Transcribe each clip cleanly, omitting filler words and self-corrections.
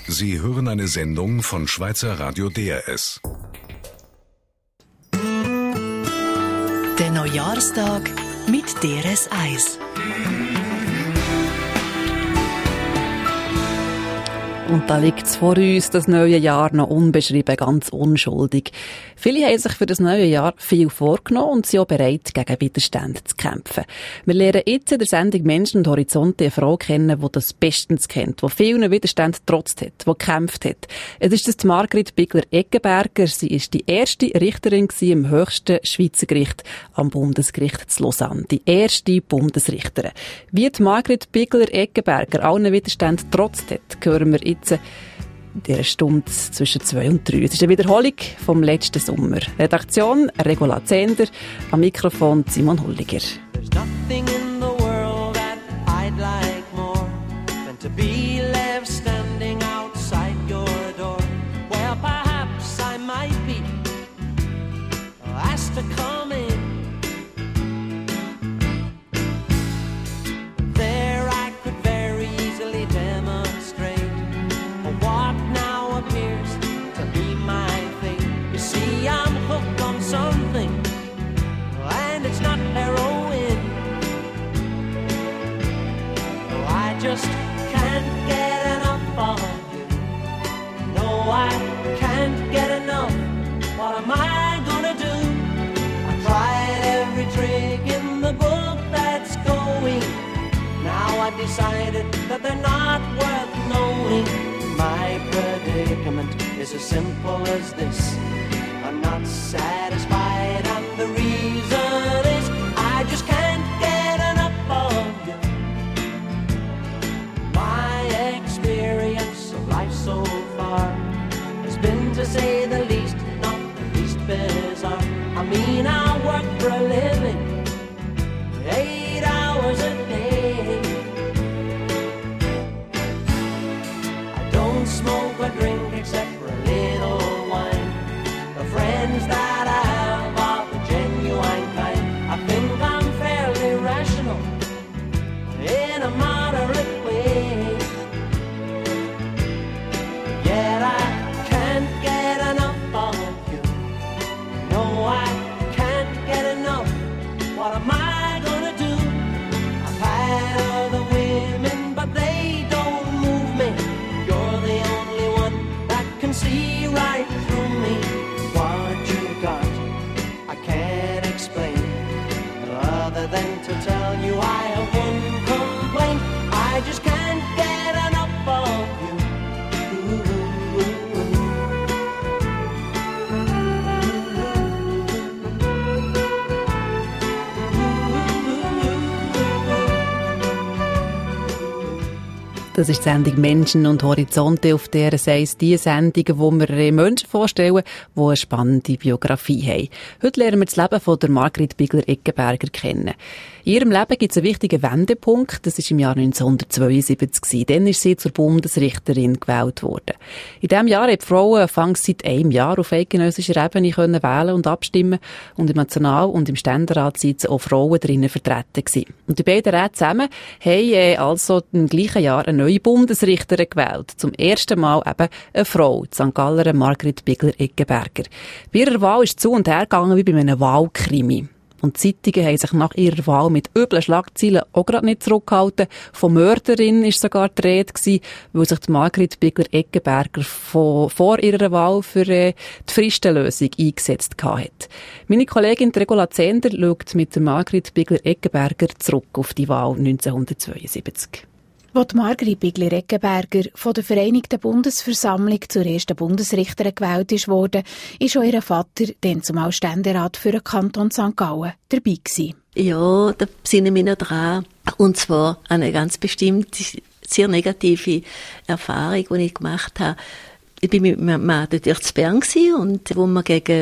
Sie hören eine Sendung von Schweizer Radio DRS. Der Neujahrstag mit DRS 1. Und da liegt es vor uns, das neue Jahr noch unbeschrieben, ganz unschuldig. Viele haben sich für das neue Jahr viel vorgenommen und sind auch bereit, gegen Widerstände zu kämpfen. Wir lernen jetzt in der Sendung Menschen und Horizonte eine Frau kennen, die das bestens kennt, die vielen Widerständen getrotzt hat, die gekämpft hat. Es ist das Margrit Bigler-Eggenberger. Sie ist die erste Richterin im höchsten Schweizer Gericht am Bundesgericht zu Lausanne. Die erste Bundesrichterin. Wie die Margrit Bigler-Eggenberger allen Widerständen getrotzt hat, hören wir jetzt in dieser Stunde zwischen 2 und 3. Es ist eine Wiederholung vom letzten Sommer. Redaktion Regula Zehnder, am Mikrofon Simon Hulliger. There's nothing in the world that I'd like more than to be left standing outside your door. Well, perhaps I might be asked to come in. There I could very easily demonstrate what now appears to be my fate. You see, I'm hooked on something, and it's not heroin. No, I just can't get enough of you. No, I can't get enough. What am I gonna do? I tried every trick in the book that's going. Now I've decided that they're not worth knowing. My predicament is as simple as this. I'm not satisfied, and the reason is I just can't get enough of you. My experience of life so far has been, to say the least, not the least bizarre. I mean, I work for a living, 8 hours a day. I don't smoke or drink except for a little wine. The friends that I have are the genuine kind. I think I'm fairly rational in a moderate way. Yet I can't get enough of you. No, I can't get enough. What am I gonna do? I've had other women, but they don't move me. You're the only one that can see right through me. What you got, I can't explain, other than to tell you I have one complaint. I just can't get enough of you. Das ist die Sendung Menschen und Horizonte, auf der es heisst, die Sendungen, wo wir Menschen vorstellen, die eine spannende Biografie haben. Heute lernen wir das Leben von der Margrit Bigler-Eggenberger kennen. In ihrem Leben gibt es einen wichtigen Wendepunkt. Das war im Jahr 1972. Dann ist sie zur Bundesrichterin gewählt worden. In diesem Jahr haben die Frauen anfangs seit einem Jahr auf eidgenössischer Ebene können wählen und abstimmen. Und im National- und im Ständerat sind auch Frauen drinnen vertreten gewesen. Und die beiden Räte zusammen haben also im gleichen Jahr eine neue Bundesrichterin gewählt. Zum ersten Mal eben eine Frau, die St. Galler Margrit Bigler-Eggenberger. Bei ihrer Wahl ist es zu und her gegangen wie bei einem Wahlkrimi. Und die Zeitungen haben sich nach ihrer Wahl mit üblen Schlagzeilen auch gerade nicht zurückgehalten. Von Mörderin war sogar die Rede gewesen, weil sich die Margrit Bigler-Eggenberger vor ihrer Wahl für die Fristenlösung eingesetzt hat. Meine Kollegin Regula Zehnder schaut mit der Margrit Bigler-Eggenberger zurück auf die Wahl 1972. Als Margrit Bigler-Eggenberger von der Vereinigten Bundesversammlung zur ersten Bundesrichterin gewählt wurde, ist auch ihr Vater, dann zumal Ständerat für den Kanton St. Gallen, dabei gewesen. Ja, da besinne ich mich noch dran. Und zwar eine ganz bestimmte, sehr negative Erfahrung, die ich gemacht habe. Ich war mit meinem Mann dort in Bern und wo wir gegen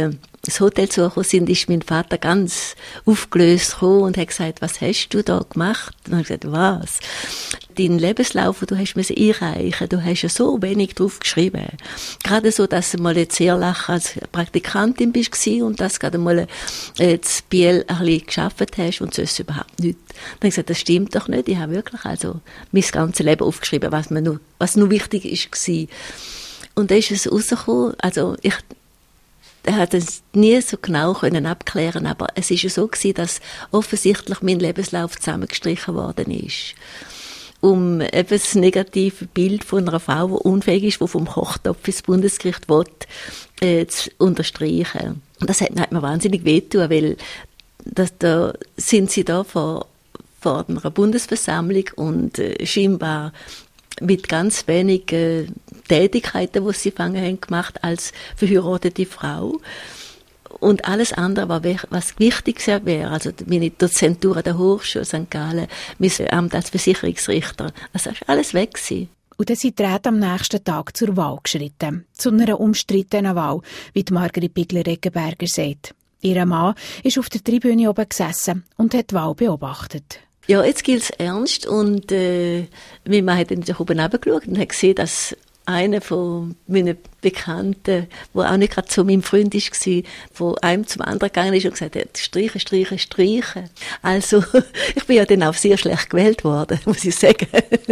ins Hotel suchen sind, ist mein Vater ganz aufgelöst gekommen und hat gesagt, was hast du da gemacht? Und ich gesagt, was? Deinen Lebenslauf, den du hast müssen einreichen, du hast ja so wenig drauf geschrieben. Gerade so, dass du mal jetzt sehr lange als Praktikantin bist und dass du gerade mal das Biel ein bisschen gearbeitet hast und sonst überhaupt nichts. Dann habe ich gesagt, das stimmt doch nicht. Ich habe wirklich also mein ganzes Leben aufgeschrieben, was nur wichtig war. Und da ist es rausgekommen, also er hat es nie so genau abklären, aber es ist ja so gewesen, dass offensichtlich mein Lebenslauf zusammengestrichen worden ist, um eben das negative Bild von einer Frau, die unfähig ist, die vom Kochtopf ins Bundesgericht will, zu unterstreichen. Und das hat mir wahnsinnig wehgetan, weil da sind sie da vor einer Bundesversammlung und scheinbar mit ganz wenig Tätigkeiten, die sie haben gemacht als verheiratete Frau. Und alles andere, was wichtig wäre, also meine Dozentur an der Hochschule St. Gallen, mein Amt als Versicherungsrichter, das ist alles weg gewesen. Und dann sind die Räte am nächsten Tag zur Wahl geschritten. Zu einer umstrittenen Wahl, wie die Margrit Bigler-Eggenberger sagt. Ihr Mann ist auf der Tribüne oben gesessen und hat die Wahl beobachtet. Ja, jetzt gilt es ernst und mein Mann hat dann oben runtergeschaut und hat gesehen, dass einer von meinen Bekannten, der auch nicht gerade zu meinem Freund war, von einem zum anderen gegangen ist und gesagt hat, streichen, streichen, streichen. Also, ich bin ja dann auch sehr schlecht gewählt worden, muss ich sagen.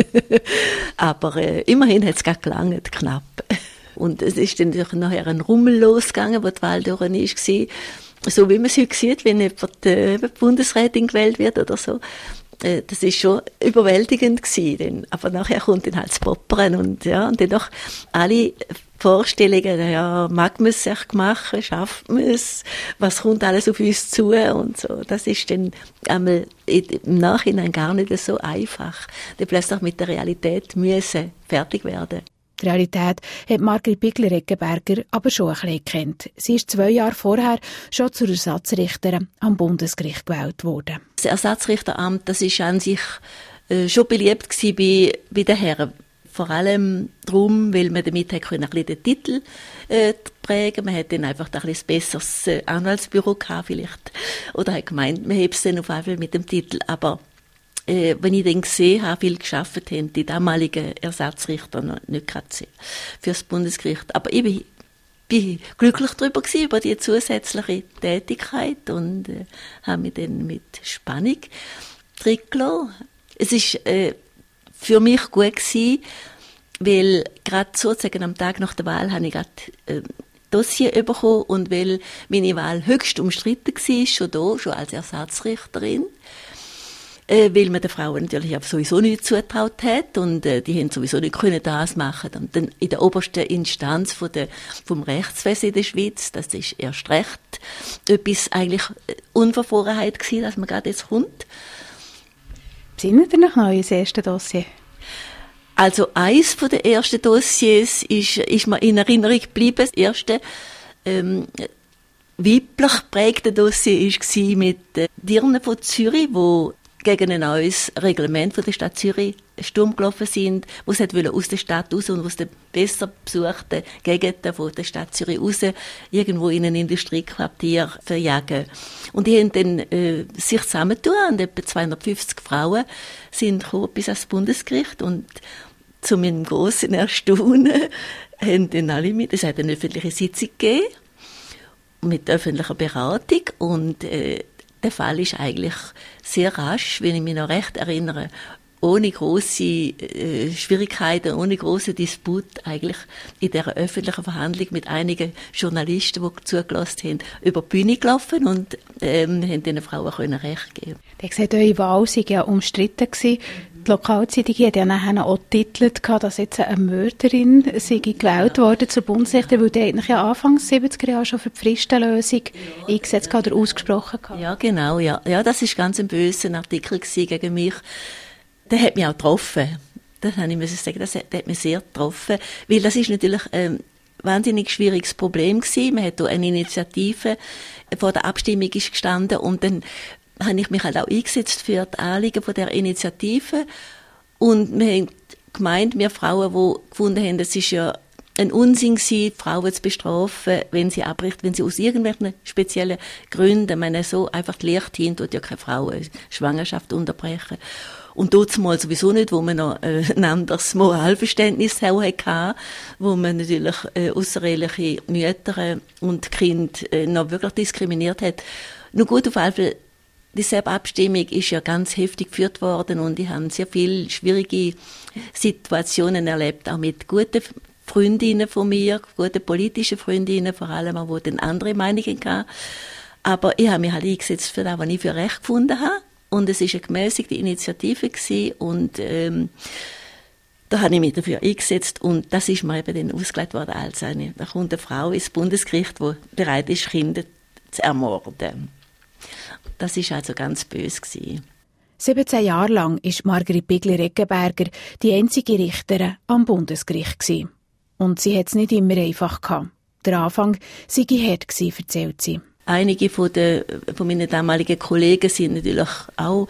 Aber immerhin hat es gerade gelangt, knapp. Und es ist dann nachher ein Rummel losgegangen, wo die Wahl durch war. So wie man es heute sieht, wenn jemand Bundesrätin gewählt wird oder so. Das ist schon überwältigend gewesen. Aber nachher kommt dann halt das Poppern und dann noch alle Vorstellungen, ja, mag man es sich machen, schafft man es, was kommt alles auf uns zu und so. Das ist dann einmal im Nachhinein gar nicht so einfach. Dann plötzlich mit der Realität müssen fertig werden. Die Realität hat Margrit Bigler-Eggenberger aber schon ein bisschen gekannt. Sie ist 2 Jahre vorher schon zur Ersatzrichterin am Bundesgericht gewählt worden. Das Ersatzrichteramt, das ist an sich schon beliebt gewesen bei den Herren. Vor allem darum, weil man damit ein bisschen den Titel prägen. Man hat dann einfach ein bisschen besseres Anwaltsbüro gehabt vielleicht. Oder hat gemeint, man hebt es dann auf einmal mit dem Titel. Aber wenn ich dann gesehen habe, wie viel gearbeitet haben, die damaligen Ersatzrichter noch nicht gerade für das Bundesgericht. Aber ich bin glücklich darüber gewesen, über die zusätzliche Tätigkeit und habe mich dann mit Spannung drin gelassen. Es ist für mich gut gewesen, weil gerade sozusagen am Tag nach der Wahl habe ich gerade Dossier bekommen und weil meine Wahl höchst umstritten war, schon als Ersatzrichterin. Weil man den Frauen natürlich sowieso nicht zugetraut hat und die haben sowieso nicht können das machen. Und dann in der obersten Instanz vom Rechtswesen in der Schweiz, das ist erst recht etwas eigentlich Unverfrorenheit gewesen, dass man gerade jetzt kommt. Besinnen ihr noch neues erste Dossier? Also eins von den ersten Dossiers ist mir in Erinnerung geblieben. Das erste weiblich geprägte Dossier war mit Dirnen von Zürich, wo gegen ein neues Reglement von der Stadt Zürich Sturm gelaufen sind, wo sie aus der Stadt raus und aus den besser besuchten Gegenden von der Stadt Zürich raus irgendwo in ein Industriequartier verjagen. Und die haben dann sich zusammengetan und etwa 250 Frauen sind gekommen bis ans Bundesgericht und zu meinem grossen Erstaunen haben dann alle mit. Es hat eine öffentliche Sitzung gegeben mit öffentlicher Beratung und der Fall ist eigentlich sehr rasch, wenn ich mich noch recht erinnere, ohne grosse Schwierigkeiten, ohne grossen Disput eigentlich in dieser öffentlichen Verhandlung mit einigen Journalisten, die zugelassen haben, über die Bühne gelaufen und haben diesen Frauen Recht geben. Der gesagt, eure Wahl sei ja umstritten gewesen. Die Lokalzeitung hat ja nachher auch getitelt, dass jetzt eine Mörderin sei gewählt worden zur Bundesrichterin, weil die eigentlich ja Anfang 70er Jahre schon für die Fristenlösung eingesetzt oder ausgesprochen hat. Ja, genau, ja. Ja, das ist ganz ein böser Artikel gegen mich. Der hat mich auch getroffen. Das habe ich sagen, das hat mich sehr getroffen, weil das ist natürlich wahnsinnig schwieriges Problem gewesen. Man hat hier eine Initiative vor der Abstimmung ist gestanden und dann habe ich mich halt auch eingesetzt für die Anliegen von der Initiative und wir haben gemeint, wir Frauen, die gefunden haben, das ist ja ein Unsinn gewesen, Frauen zu bestrafen, wenn sie abbricht, wenn sie aus irgendwelchen speziellen Gründen, meine, so einfach die Lehrteam tut ja keine Frau eine Schwangerschaft unterbrechen. Und dort mal sowieso nicht, wo man noch ein anderes Moralverständnis hatte, wo man natürlich außereheliche Mütter und Kind noch wirklich diskriminiert hat. Nur gut, auf jeden Fall, dieselbe Abstimmung ist ja ganz heftig geführt worden und ich habe sehr viele schwierige Situationen erlebt, auch mit guten Freundinnen von mir, gute politische Freundinnen, vor allem auch, die dann andere Meinungen hatten. Aber ich habe mich halt eingesetzt für das, was ich für recht gefunden habe. Und es war eine gemäßigte Initiative gewesen. Und da habe ich mich dafür eingesetzt. Und das ist mir eben dann ausgelegt worden als da kommt eine Frau ins Bundesgericht, die bereit ist, Kinder zu ermorden. Das war also ganz böse gewesen. 17 Jahre lang war Margrit Bigler-Eggenberger die einzige Richterin am Bundesgericht gewesen. Und sie hat es nicht immer einfach gehabt. Der Anfang sei hart gewesen, erzählt sie. Einige von meinen damaligen Kollegen sind natürlich auch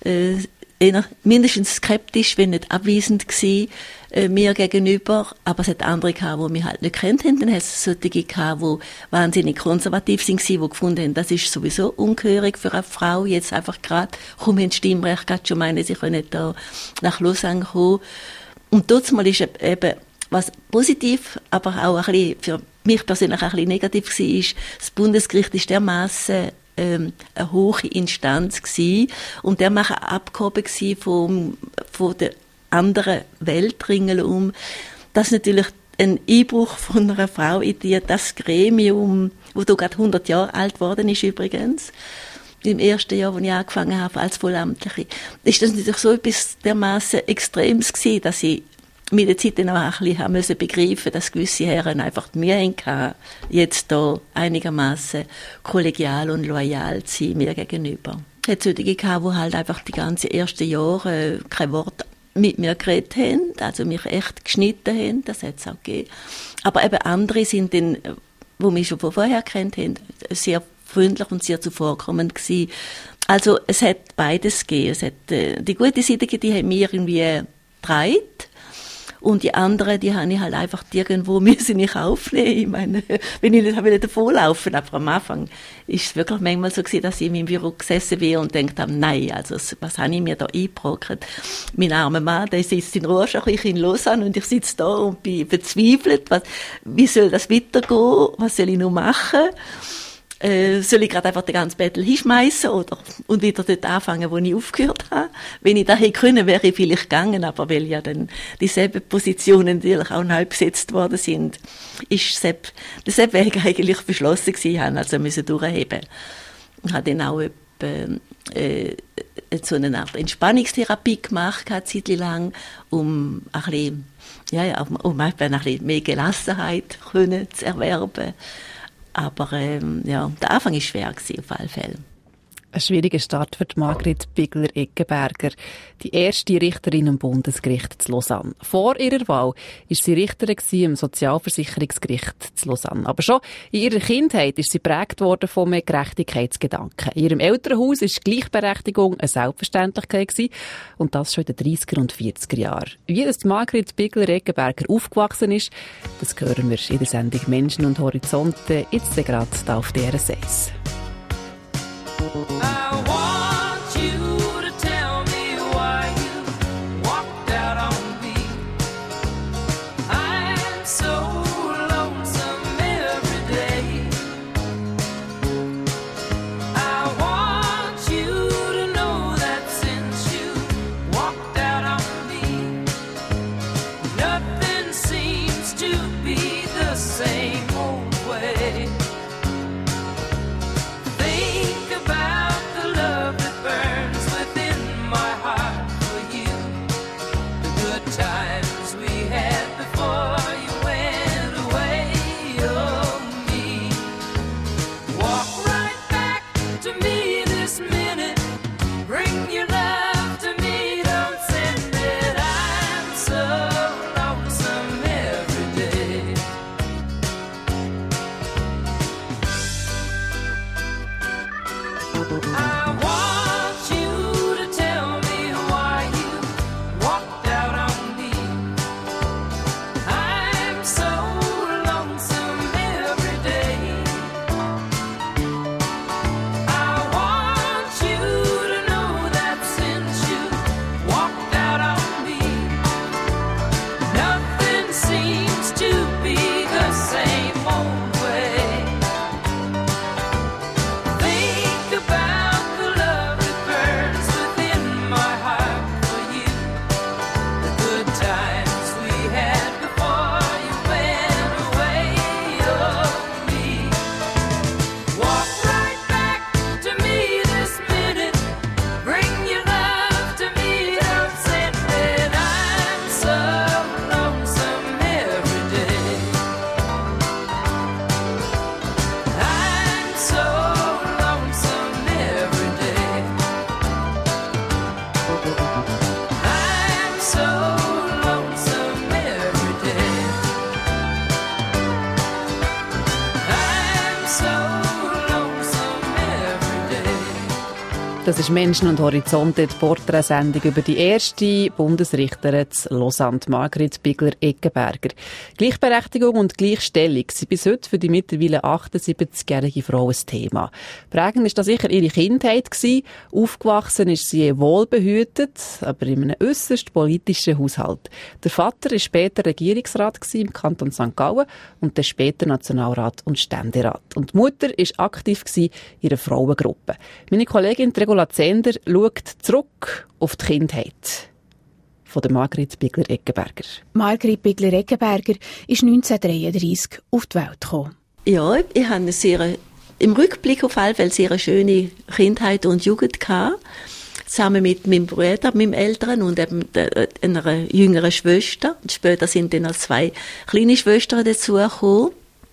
mindestens skeptisch, wenn nicht abweisend gewesen, mir gegenüber. Aber es hat andere gehabt, die mich halt nicht gekannt haben. Dann hat es solche gehabt, die wahnsinnig konservativ waren, die gefunden haben, das ist sowieso ungehörig für eine Frau. Jetzt einfach gerade, komm, haben Stimmrecht, gerade schon meinen, sie können da nach Lausanne kommen. Und trotzdem ist eben, was positiv, aber auch ein bisschen für mich persönlich ein bisschen negativ war, ist, das Bundesgericht ist dermassen eine hohe Instanz gewesen und der macht abgehoben von der anderen Welt ringsherum, dass natürlich ein Einbruch von einer Frau in das Gremium, wo da gerade 100 Jahre alt geworden ist übrigens, im ersten Jahr, als ich angefangen habe als Vollamtliche, ist das natürlich so etwas dermassen Extremes gewesen, dass ich mit der Zeit dann auch ein bisschen begreifen musste, dass gewisse Herren einfach die Mühe hatten, jetzt da einigermaßen kollegial und loyal zu sein mir gegenüber. Es hat solche gehabt, die halt einfach die ganzen ersten Jahre kein Wort mit mir geredet haben, also mich echt geschnitten haben, das hat es auch gegeben. Aber eben andere sind dann, die mich schon von vorher kennt haben, sehr freundlich und sehr zuvorkommend gewesen. Also es hat beides gegeben. Es hat die gute Seite, die haben mir irgendwie getragen. Und die anderen, die habe ich halt einfach irgendwo müssen ich aufnehmen. Ich meine, wenn ich nicht habe davonlaufen, aber am Anfang ist es wirklich manchmal so gewesen, dass ich in meinem Büro gesessen bin und gedacht habe, nein, also was habe ich mir da eingebrockt? Mein armer Mann, der sitzt in Rorschach, ich in Lausanne und ich sitze da und bin verzweifelt. Wie soll das weitergehen? Was soll ich noch machen? Soll ich gerade einfach den ganzen Battle hinschmeißen und wieder dort anfangen, wo ich aufgehört habe? Wenn ich das hätte können, wäre ich vielleicht gegangen, aber weil ja dann dieselben Positionen natürlich auch neu besetzt worden sind, ist der Weg eigentlich beschlossen gewesen, haben, also müssen durchheben. Ich habe dann auch so eine Art Entspannungstherapie gemacht, eine Zeit lang, um ein bisschen, um ein bisschen mehr Gelassenheit zu erwerben. Aber der Anfang war schwer gewesen, auf alle Fälle. Ein schwieriger Start für Margrit Bigler-Eggenberger, die erste Richterin am Bundesgericht zu Lausanne. Vor ihrer Wahl war sie Richterin im Sozialversicherungsgericht zu Lausanne. Aber schon in ihrer Kindheit ist sie geprägt worden von einem Gerechtigkeitsgedanken. In ihrem Elternhaus war Gleichberechtigung eine Selbstverständlichkeit gewesen, und das schon in den 30er und 40er Jahren. Wie das Margrit Bigler-Eggenberger aufgewachsen ist, das hören wir in der Sendung Menschen und Horizonte, jetzt gerade hier auf DRS 1. I want you to tell me why you walked out on me. I'm so lonesome every day. I want you to know that since you walked out on me, nothing seems to be the same old way. Think about Das ist «Menschen und Horizonte», die Porträtsendung über die erste Bundesrichterin zu Lausanne, Margrit Bigler-Eggenberger. Gleichberechtigung und Gleichstellung sind bis heute für die mittlerweile 78-jährige Frau ein Thema. Prägend ist das sicher ihre Kindheit gewesen. Aufgewachsen ist sie wohlbehütet, aber in einem äusserst politischen Haushalt. Der Vater war später Regierungsrat im Kanton St. Gallen und dann später Nationalrat und Ständerat. Und die Mutter war aktiv in ihrer Frauengruppe. Meine Kollegin Regula Zender schaut zurück auf die Kindheit von der Margrit Bigler-Eggenberger. Margrit Bigler-Eggenberger ist 1933 auf die Welt gekommen. Ja, ich hatte im Rückblick auf alle Fälle sehr schöne Kindheit und Jugend gehabt. Zusammen mit meinem Bruder, meinem Älteren und eben einer jüngeren Schwester. Und später sind dann noch 2 kleine Schwestern dazugekommen.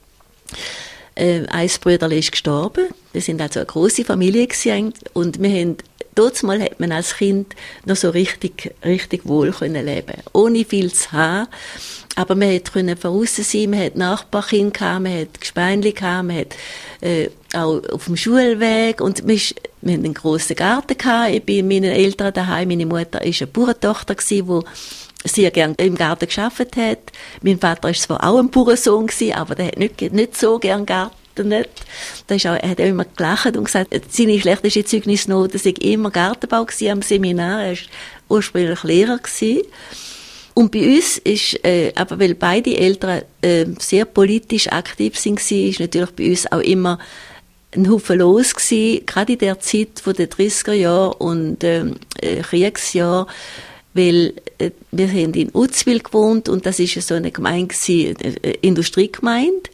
Ein Brüderli ist gestorben. Wir sind also eine grosse Familie gewesen. Und wir haben, damals hat man als Kind noch so richtig wohl können leben. Ohne viel zu haben. Aber man konnte voraus sein, man hatte Nachbarkinder gehabt, man hatte Gespeinli gehabt, man hat, auch auf dem Schulweg. Und wir hatten einen grossen Garten gehabt. Ich bin bei meinen Eltern daheim. Meine Mutter war eine Bauerntochter gewesen, die sehr gern im Garten gearbeitet hat. Mein Vater war zwar auch ein Bauernsohn gewesen, aber der hat nicht so gern Garten. Er hat auch immer gelacht und gesagt, seine schlechteste Zeugnisnote sei immer Gartenbau gewesen am Seminar. Er war ursprünglich Lehrer gewesen. Und bei uns ist, aber weil beide Eltern sehr politisch aktiv sind, ist natürlich bei uns auch immer ein Haufen los gewesen, gerade in der Zeit von den 30er Jahren und Kriegsjahren. Weil wir haben in Uzwil gewohnt und das ist so eine Gemeinde, eine Industriegemeinde.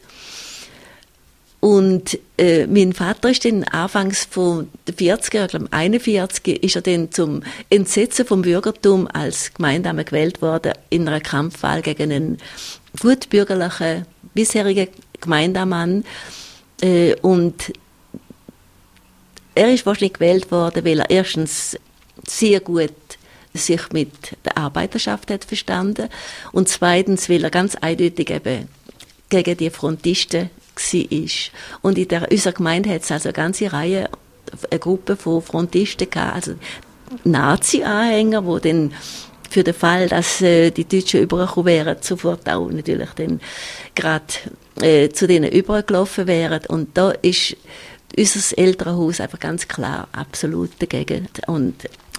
Und mein Vater ist dann anfangs von den 40er, ich glaube 41, ist er dann zum Entsetzen vom Bürgertum als Gemeindemann gewählt worden in einer Kampfwahl gegen einen gutbürgerlichen bisherigen Gemeindemann. Und er ist wahrscheinlich gewählt worden, weil er erstens sehr gut sich mit der Arbeiterschaft hat verstanden und zweitens, weil er ganz eindeutig eben gegen die Frontisten war. Und in unserer Gemeinde hat es also eine ganze Reihe, eine Gruppe von Frontisten gehabt, also Nazi-Anhänger, die dann für den Fall, dass die Deutschen übergekommen wären, sofort auch natürlich dann gerade zu denen übergelaufen wären. Und da ist unser Elternhaus einfach ganz klar absolut dagegen und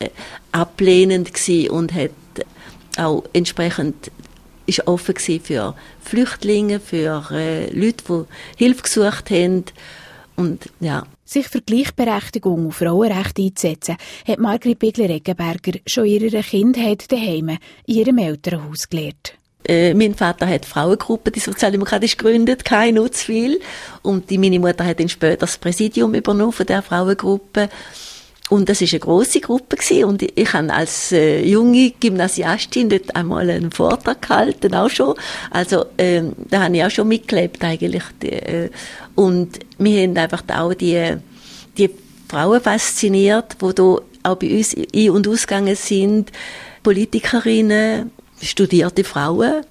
ablehnend gewesen und hat auch entsprechend ist offen gewesen für Flüchtlinge, für Leute, die Hilfe gesucht haben. Und, ja. Sich für Gleichberechtigung und Frauenrechte einzusetzen, hat Margrit Bigler-Eggenberger schon in ihrer Kindheit daheim in ihrem Elternhaus gelernt. Mein Vater hat Frauengruppe, die sozialdemokratisch gegründet, in Uzwil. Und meine Mutter hat dann später das Präsidium übernommen von dieser Frauengruppe. Und das war eine grosse Gruppe gewesen. Und ich habe als junge Gymnasiastin dort einmal einen Vortrag gehalten, auch schon. Also, da habe ich auch schon mitgelebt, eigentlich. Und wir haben einfach auch die Frauen fasziniert, die da auch bei uns ein- und ausgegangen sind. Politikerinnen, studierte Frauen,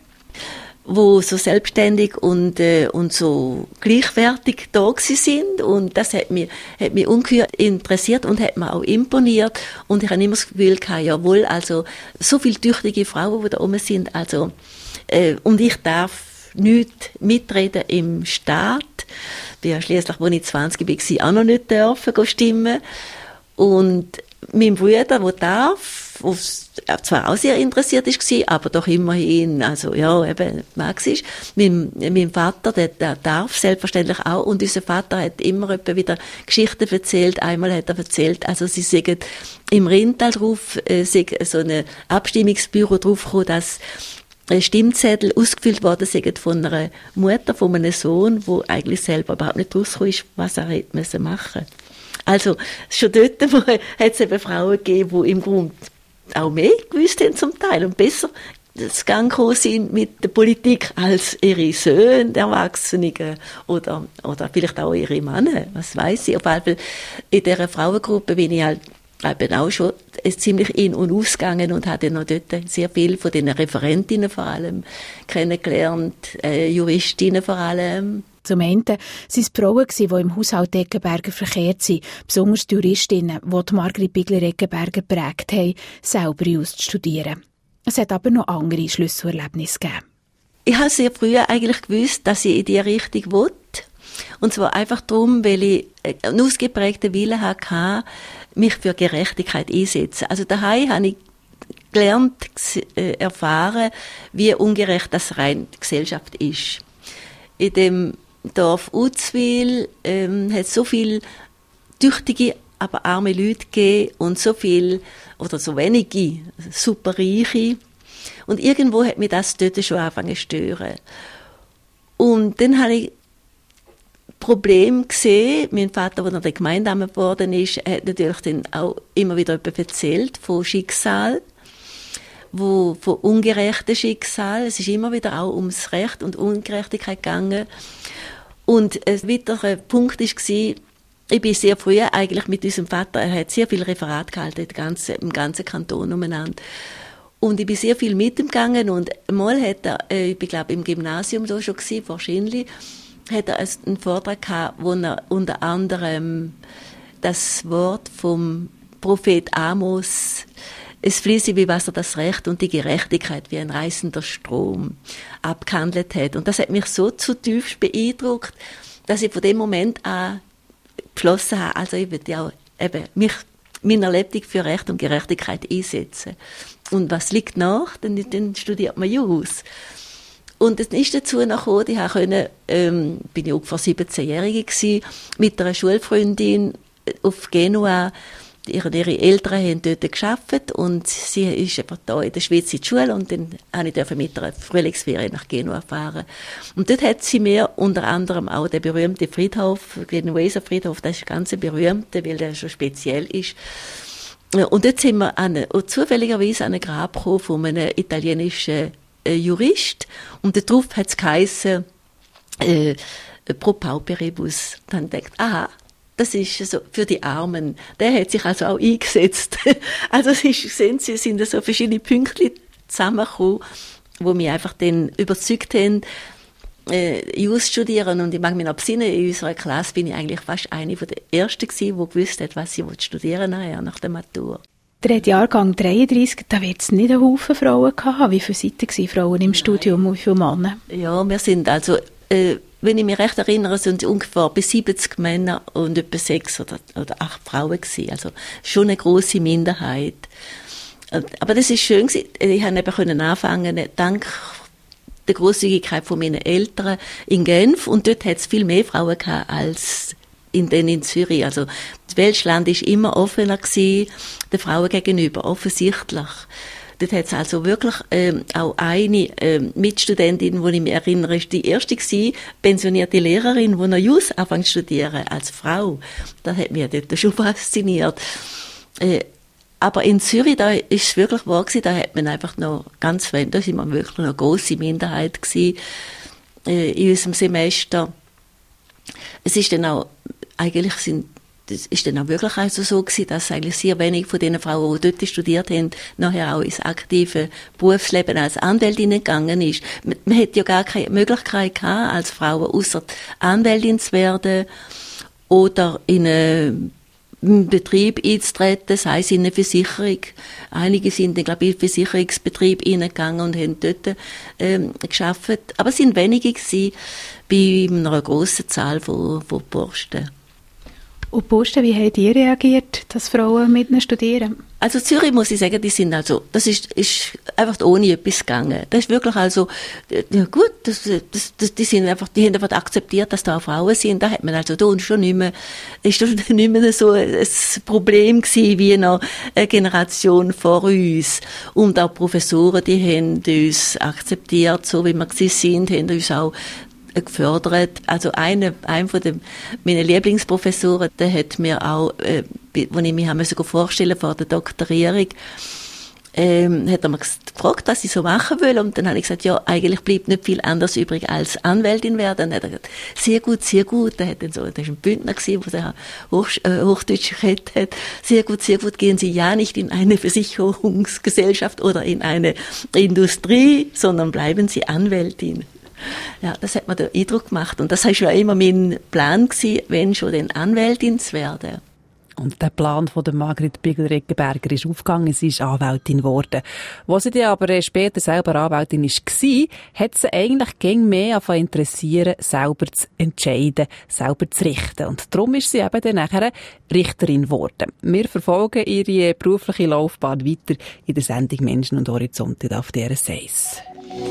wo so selbstständig und so gleichwertig da sind. Und das hat mich ungeheuer interessiert und hat mir auch imponiert. Und ich habe immer das Gefühl gehabt, jawohl, also so viele tüchtige Frauen, die da oben sind, also, und ich darf nicht mitreden im Staat. Ich habe schliesslich, als ich 20 war, auch noch nicht dürfen stimmen. Und mein Bruder, der darf, der zwar auch sehr interessiert war, aber doch immerhin, also ja, eben, mag ist. Mein Vater, der darf selbstverständlich auch. Und unser Vater hat immer wieder Geschichten erzählt. Einmal hat er erzählt, also sie sagen im Rintal drauf, so ein Abstimmungsbüro draufgekommen, dass Stimmzettel ausgefüllt worden sind von einer Mutter, von einem Sohn, der eigentlich selber überhaupt nicht rausgekommen ist, was er hätte machen müssen. Also, schon dort hat es eben Frauen gegeben, die im Grunde auch mehr gewusst haben zum Teil und besser ins Gang gekommen sind mit der Politik als ihre Söhne, Erwachsene oder vielleicht auch ihre Männer, was weiss ich. Auf jeden Fall in dieser Frauengruppe bin ich halt eben auch schon ziemlich in- und ausgegangen und habe dann noch dort sehr viel von den Referentinnen vor allem kennengelernt, Juristinnen vor allem. Zum einen waren es Frauen, die im Haushalt Eggenberger verkehrt sind, besonders die Juristinnen, die Margrit Bigler-Eggenberger geprägt haben, selber Jus zu studieren. Es hat aber noch andere Schlüsselerlebnisse gegeben. Ich habe sehr früh eigentlich gewusst, dass ich in diese Richtung will. Und zwar einfach darum, weil ich einen ausgeprägten Willen hatte, mich für Gerechtigkeit einzusetzen. Also daheim habe ich gelernt, erfahren, wie ungerecht das rein die Gesellschaft ist. In dem Dorf Uzwil hat es so viele tüchtige, aber arme Leute gegeben und so viel oder so wenige Superreiche. Und irgendwo hat mich das dort schon angefangen zu stören. Und dann habe ich Problem gesehen. Mein Vater, als er der Gemeindeamt geworden ist, hat natürlich dann auch immer wieder etwas erzählt von Schicksal, von ungerechten Schicksal. Es ist immer wieder auch ums Recht und Ungerechtigkeit gegangen. Und ein weiterer Punkt war, ich bin sehr früh eigentlich mit unserem Vater, er hat sehr viel Referat gehalten im ganzen Kanton umeinander. Und ich bin sehr viel mit ihm gegangen und mal hat er, ich bin glaube im Gymnasium da schon gewesen, wahrscheinlich, hat er einen Vortrag gehabt, wo er unter anderem das Wort vom Prophet Amos, es fließe wie Wasser das Recht und die Gerechtigkeit wie ein reißender Strom, abgehandelt hat. Und das hat mich so zutiefst beeindruckt, dass ich von dem Moment an beschlossen habe, also ich würde auch eben mich meiner Lebensweise für Recht und Gerechtigkeit einsetzen. Und was liegt nach? Dann studiert man Jus. Und es ist dazu noch gekommen, ich konnte, bin ich ungefähr 17-Jährige gewesen, mit einer Schulfreundin auf Genua. Ihre Eltern haben dort gearbeitet und sie ist einfach da in der Schweiz in die Schule und dann durfte ich mit einer Frühlingsferie nach Genua fahren. Und dort hat sie mir unter anderem auch den berühmten Friedhof, den Genueser Friedhof, das ist ganz berühmt, weil der schon speziell ist. Und dort sind wir zufälligerweise an ein Grab gekommen von einem italienischen Jurist und darauf hat es geheissen, pro pauperibus. Dann denkt, aha, das ist so für die Armen. Der hat sich also auch eingesetzt. Also sind so verschiedene Punkte zusammengekommen, die mich einfach dann überzeugt haben, Jus studieren. Und ich mag mich noch besinnen, in unserer Klasse bin ich eigentlich fast eine der Ersten gewesen, die gewusst hat, was sie studieren nachher, nach der Matur. Der hat Jahrgang 33, da wird es nicht einen Haufen Frauen gehabt. Wie viele Seiten waren Frauen im Studium und wie viele Männer? Ja, wir sind also, wenn ich mich recht erinnere, sind ungefähr bis 70 Männer und etwa 6 oder 8 Frauen gewesen. Also schon eine grosse Minderheit. Aber das ist schön gewesen. Ich konnte eben anfangen, dank der Grosszügigkeit von meinen Eltern in Genf. Und dort hat es viel mehr Frauen gehabt als in Zürich. Also das Welschland war immer offener gewesen, den Frauen gegenüber, offensichtlich. Dort hat es also wirklich auch eine Mitstudentin, die ich mich erinnere, ist die erste gewesen, pensionierte Lehrerin, die noch Jus anfängt zu studieren, als Frau. Das hat mich dort schon fasziniert. Aber in Zürich, da ist es wirklich wahr gewesen, da hat man einfach noch ganz wenig, da sind wir wirklich noch eine grosse Minderheit gewesen, in unserem Semester. Es ist dann auch, das ist dann auch wirklich also so gewesen, dass eigentlich sehr wenig von den Frauen, die dort studiert haben, nachher auch ins aktive Berufsleben als Anwältin gegangen ist. Man hätte ja gar keine Möglichkeit gehabt, als Frau außer Anwältin zu werden oder in einen Betrieb einzutreten, sei es in eine Versicherung. Einige sind dann, glaube ich, in den Versicherungsbetrieb hineingegangen und haben dort gearbeitet. Aber es sind wenige gewesen bei einer grossen Zahl von Posten. Und Posten, wie haben die reagiert, dass Frauen mit ihnen studieren? Also Zürich, muss ich sagen, die sind also, das ist einfach ohne etwas gegangen. Das ist wirklich also, ja gut, die haben einfach akzeptiert, dass da auch Frauen sind. Da hat man also da schon nicht mehr, ist das nicht mehr so ein Problem gewesen, wie noch eine Generation vor uns. Und auch Professoren, die haben uns akzeptiert, so wie wir sind, haben uns auch gefördert. Also einer von meinen Lieblingsprofessoren, der hat mir auch, als ich mich vorstellen vor der Doktorierung, hat er mir gefragt, was ich so machen will. Und dann habe ich gesagt, ja, eigentlich bleibt nicht viel anderes übrig als Anwältin werden. Dann hat er gesagt, sehr gut, sehr gut. Das war ein Bündner gewesen, der Hochdeutsch geredet hat. Sehr gut, gehen Sie ja nicht in eine Versicherungsgesellschaft oder in eine Industrie, sondern bleiben Sie Anwältin. Ja, das hat mir den Eindruck gemacht. Und das war ja immer mein Plan gewesen, wenn schon dann Anwältin zu werden. Und der Plan von der Margrit Bigler-Eggenberger ist aufgegangen, sie ist Anwältin geworden. Wo sie dann aber später selber Anwältin war, hat sie eigentlich gäng mehr davon interessieren, selber zu entscheiden, selber zu richten. Und darum ist sie eben dann nachher Richterin geworden. Wir verfolgen ihre berufliche Laufbahn weiter in der Sendung Menschen und Horizonte auf DRS 1.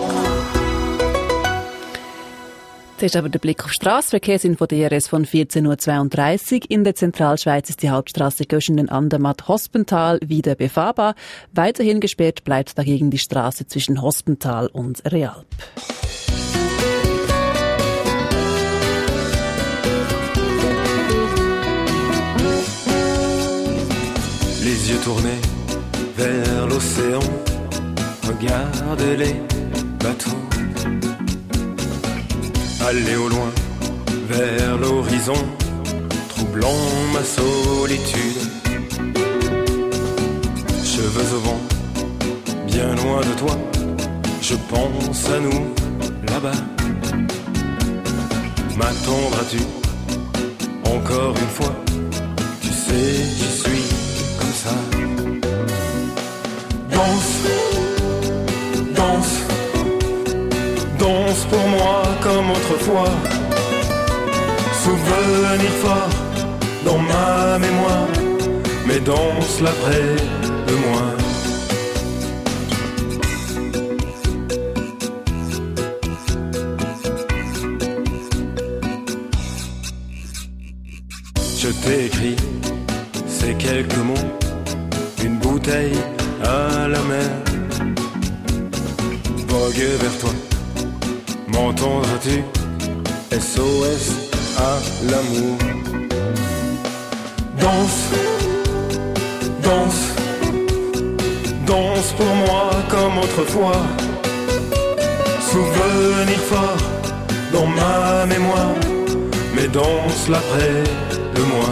Jetzt ist aber der Blick auf Strassenverkehrsinfo DRS von 14.32 Uhr. In der Zentralschweiz ist die Hauptstrasse Göschenen-Andermatt-Hospental wieder befahrbar. Weiterhin gesperrt bleibt dagegen die Straße zwischen Hospental und Realp. Les yeux tournés vers l'océan, regardez les bateaux. Aller au loin, vers l'horizon, troublant ma solitude. Cheveux au vent, bien loin de toi, je pense à nous là-bas. M'attendras-tu encore une fois? Tu sais, j'y suis comme ça. Danse, danse, danse pour moi comme autrefois. Souvenir fort dans ma mémoire, mais danse-la près de moi. Je t'ai écrit ces quelques mots, une bouteille à la mer. Vogue vers toi, m'entendras-tu? SOS à l'amour. Danse, danse, danse pour moi comme autrefois. Souvenir fort dans ma mémoire, mais danse-la près de moi.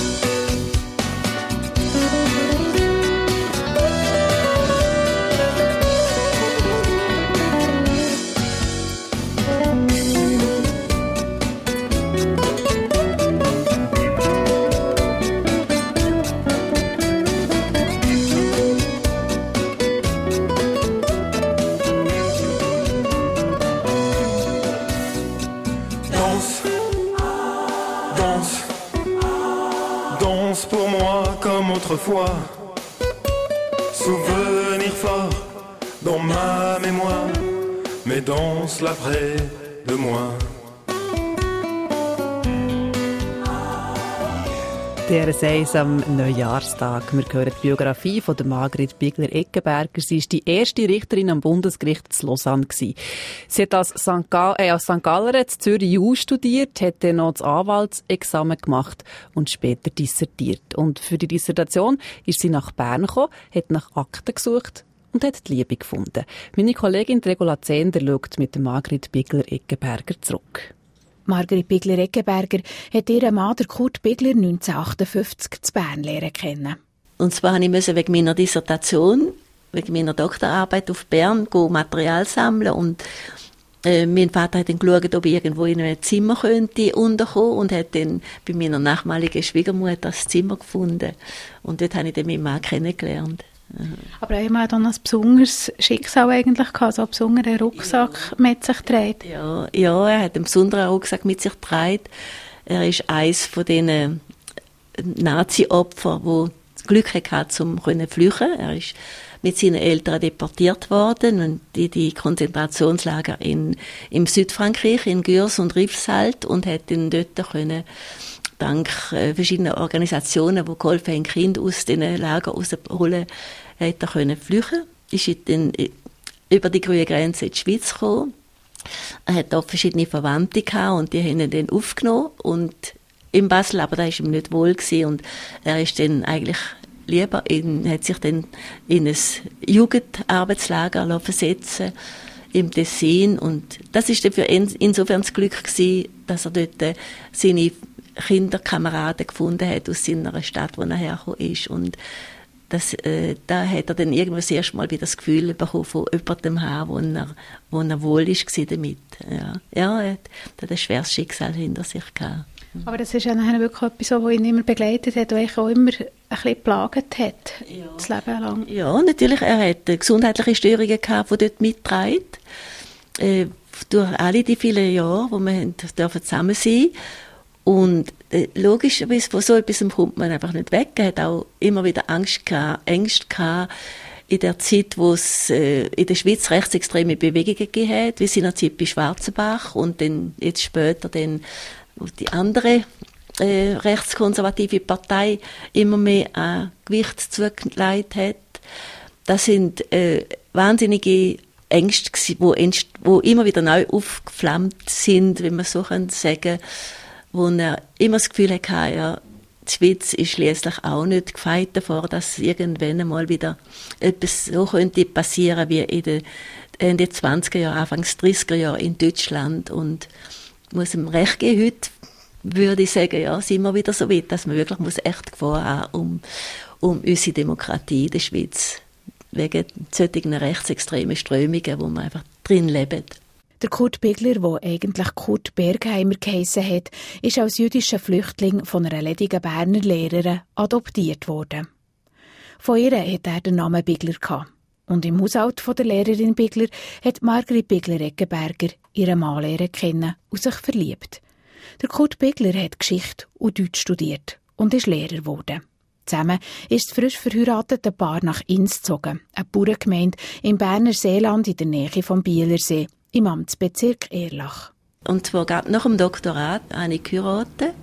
Autrefois, souvenir fort dans ma mémoire, mais danse-la près de moi. DRS 1 am Neujahrstag. Wir hören die Biografie von der Margrit Bigler-Eggenberger. Sie war die erste Richterin am Bundesgericht in Lausanne. Sie hat als St. Galler in Zürich studiert, hat dann noch das Anwaltsexamen gemacht und später dissertiert. Und für die Dissertation ist sie nach Bern gekommen, hat nach Akten gesucht und hat die Liebe gefunden. Meine Kollegin Regula Zehnder schaut mit der Margrit Bigler-Eggenberger zurück. Margrit Bigler-Eggenberger hat ihren Mann, Kurt Bigler, 1958 zu Bern lernen kennen. Und zwar musste ich wegen meiner Dissertation, wegen meiner Doktorarbeit auf Bern Material sammeln und mein Vater hat dann geschaut, ob ich irgendwo in einem Zimmer könnte unterkommen und hat dann bei meiner nachmaligen Schwiegermutter das Zimmer gefunden. Und dort habe ich dann meinen Mann kennengelernt. Aber er hat dann ein besonderes Schicksal eigentlich gehabt, so einen besonderen Rucksack mit sich trägt. Ja, er hat einen besonderen Rucksack mit sich trägt. Er ist eines von diesen Nazi-Opfern, die das Glück hatte, um zu flüchten. Er ist mit seinen Eltern deportiert worden und die Konzentrationslager im Südfrankreich, in Gürs und Rivesaltes, und hat dann dort können, dank verschiedener Organisationen, die geholfen haben, Kinder aus diesen Lagern rauszuholen, hat er können flüchten. Ist dann über die grüne Grenze in die Schweiz gekommen. Er hat dort verschiedene Verwandte gehabt und die haben ihn dann aufgenommen und in Basel, aber da war ihm nicht wohl gewesen und er ist dann eigentlich hat sich dann in ein Jugendarbeitslager versetzen im Tessin, und das ist dann für ihn insofern das Glück gewesen, dass er dort seine Kinderkameraden gefunden hat aus seiner Stadt, wo er hergekommen ist, und da hat er dann irgendwann das erste Mal wieder das Gefühl bekommen von jemandem haben, wo er wohl war damit. Ja, er hat ein schweres Schicksal hinter sich gehabt. Aber das ist ja nachher wirklich etwas, was ihn immer begleitet hat, was auch immer ein bisschen geplagt hat, das Leben lang. Ja, natürlich. Er hat gesundheitliche Störungen gehabt, die dort mittragen. Durch alle die vielen Jahre, wo wir zusammen sein durften. Und logischerweise, von so etwas kommt man einfach nicht weg. Er hat auch immer wieder Ängste gehabt in der Zeit, wo es in der Schweiz rechtsextreme Bewegungen gegeben hat, wie seinerzeit bei Schwarzenbach und dann jetzt später dann die andere rechtskonservative Partei immer mehr an Gewicht zugelegt hat. Das sind wahnsinnige Ängste, die immer wieder neu aufgeflammt sind, wenn man so sagen kann, wo er immer das Gefühl hatte, ja, die Schweiz ist schliesslich auch nicht gefeit davor, dass irgendwann einmal wieder etwas so könnte passieren wie in den Ende 20er Jahren, Anfangs 30er Jahren in Deutschland. Und ich muss ihm recht geben, heute würde ich sagen, ja, sind wir wieder so weit, dass man wirklich muss echt Gefahr haben um unsere Demokratie in der Schweiz. Wegen solchen rechtsextremen Strömungen, wo man einfach drin lebt. Der Kurt Bigler, der eigentlich Kurt Bergheimer geheissen hat, ist als jüdischer Flüchtling von einer ledigen Berner Lehrerin adoptiert worden. Von ihr hat er den Namen Bigler gehabt. Und im Haushalt von der Lehrerin Bigler hat Margrit Bigler-Eckenberger ihren Mann lernen kennen und sich verliebt. Der Kurt Bigler hat Geschichte und Deutsch studiert und ist Lehrer geworden. Zusammen ist das frisch verheiratete Paar nach Ins gezogen, eine Bauerngemeinde im Berner Seeland in der Nähe vom Bielersee, im Amtsbezirk Erlach. Und zwar gerade nach dem Doktorat habe ich geheiratet.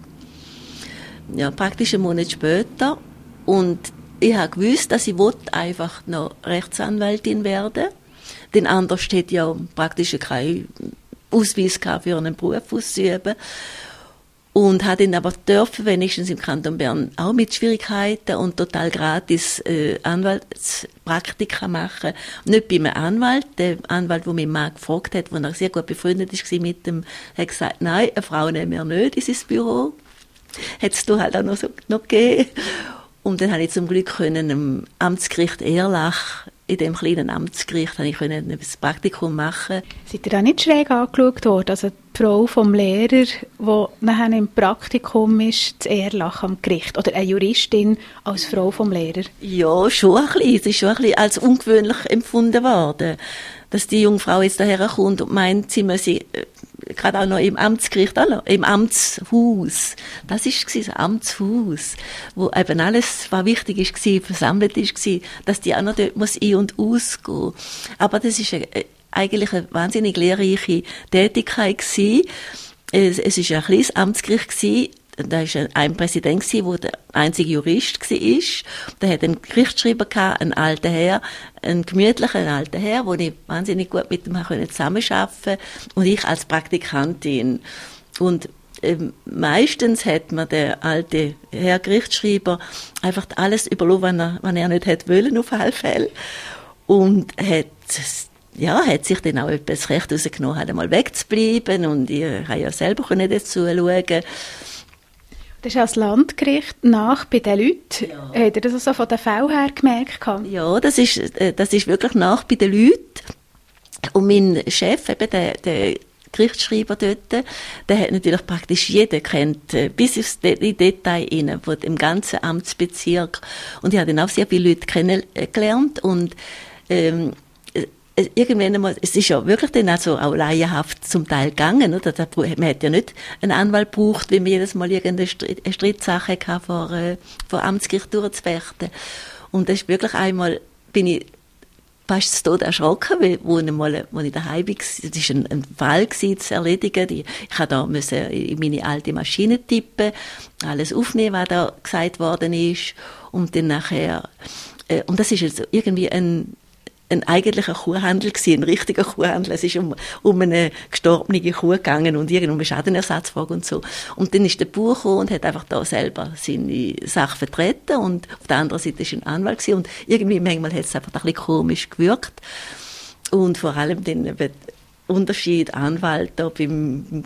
Ja, praktisch einen Monat später. Und ich habe gewusst, dass ich einfach noch Rechtsanwältin werden will. Denn anders hätte ja praktisch keinen Ausweis gehabt, für einen Beruf auszuüben. Und habe dann aber dürfen, wenigstens im Kanton Bern, auch mit Schwierigkeiten und total gratis Anwaltspraktika machen. Nicht bei einem Anwalt. Der Anwalt, der mich mal gefragt hat, wo er sehr gut befreundet war mit dem, hat gesagt, nein, eine Frau nehmen wir nicht in sein Büro. Hat es halt auch noch gegeben. Und dann habe ich zum Glück im Amtsgericht Erlach, in dem kleinen Amtsgericht, habe ich ein Praktikum machen. Seid ihr da nicht schräg angeschaut worden? Also die Frau vom Lehrer, die nachher im Praktikum ist, zu Erlach am Gericht, oder eine Juristin als Frau vom Lehrer? Ja, schon ein bisschen. Es ist schon ein bisschen als ungewöhnlich empfunden worden, dass die junge Frau jetzt daher kommt und meint, sie müsse gerade auch noch im Amtsgericht, auch noch im Amtshaus. Das war das Amtshaus, wo eben alles, was wichtig war, versammelt war, dass die auch noch dort muss ein- und ausgehen. Aber das ist eigentlich eine wahnsinnig lehrreiche Tätigkeit gewesen. Es war ein kleines Amtsgericht gewesen. Da war ein Präsident, der der einzige Jurist war. Der hat einen Gerichtsschreiber gehabt, einen alten Herr, einen gemütlichen alten Herr, wo ich wahnsinnig gut mit ihm zusammenarbeiten konnte. Und ich als Praktikantin. Und meistens hat mir der alte Herr Gerichtsschreiber einfach alles überlassen, was er nicht hätte wollen, auf alle Fälle. Und hat sich dann auch etwas Recht rausgenommen, halt einmal wegzubleiben. Und ich konnte ja selber dazu schauen. Das ist als Landgericht nach bei den Leuten. Ja. Habt ihr das also von den Fällen her gemerkt? Ja, das ist wirklich nach bei den Leuten. Und mein Chef, eben der Gerichtsschreiber dort, der hat natürlich praktisch jeden kennt, bis ins Detail rein, von dem ganzen Amtsbezirk. Und ich habe dann auch sehr viele Leute kennengelernt. Und irgendwann einmal, es ist ja wirklich dann also auch laienhaft zum Teil gegangen, oder? Man hat ja nicht einen Anwalt gebraucht, wenn man jedes Mal irgendeine Streitsache hatte, vor Amtsgericht durchzufechten. Und das ist wirklich einmal, bin ich fast zu Tode erschrocken, wo ich daheim war. Es war ein Fall zu erledigen. Ich musste da in meine alte Maschine tippen, alles aufnehmen, was da gesagt worden ist. Und dann nachher, und das ist jetzt irgendwie ein eigentlicher Kuhhandel gewesen, ein richtiger Kuhhandel. Es ist um eine gestorbene Kuh gegangen und irgendeine Schadenersatzfrage und so. Und dann ist der Bauer gekommen und hat einfach da selber seine Sache vertreten und auf der anderen Seite ist ein Anwalt gewesen und irgendwie manchmal hat es einfach ein bisschen komisch gewirkt. Und vor allem den Unterschied Anwalt da bei dem,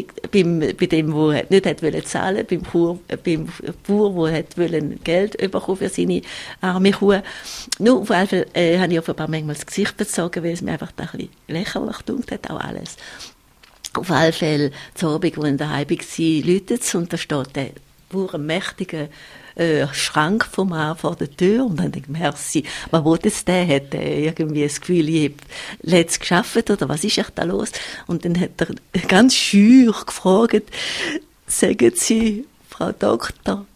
der nicht hat zahlen, beim Bauer, der hat Geld bekommen für seine arme Kuh. Nur auf jeden Fall habe ich offenbar manchmal das Gesicht bezogen, weil es mir einfach ein bisschen lächerlich gedunkt hat, auch alles. Auf jeden Fall, zu Abend, als ich daheim war, läutet es und da steht der Bauer, ein mächtiger Schrank vom Mann vor der Tür und dann denke ich, merci, was will jetzt der? Hat der irgendwie das Gefühl, ich habe letztes geschafft oder was ist echt da los? Und dann hat er ganz scheu gefragt, sagen Sie, Frau Doktor,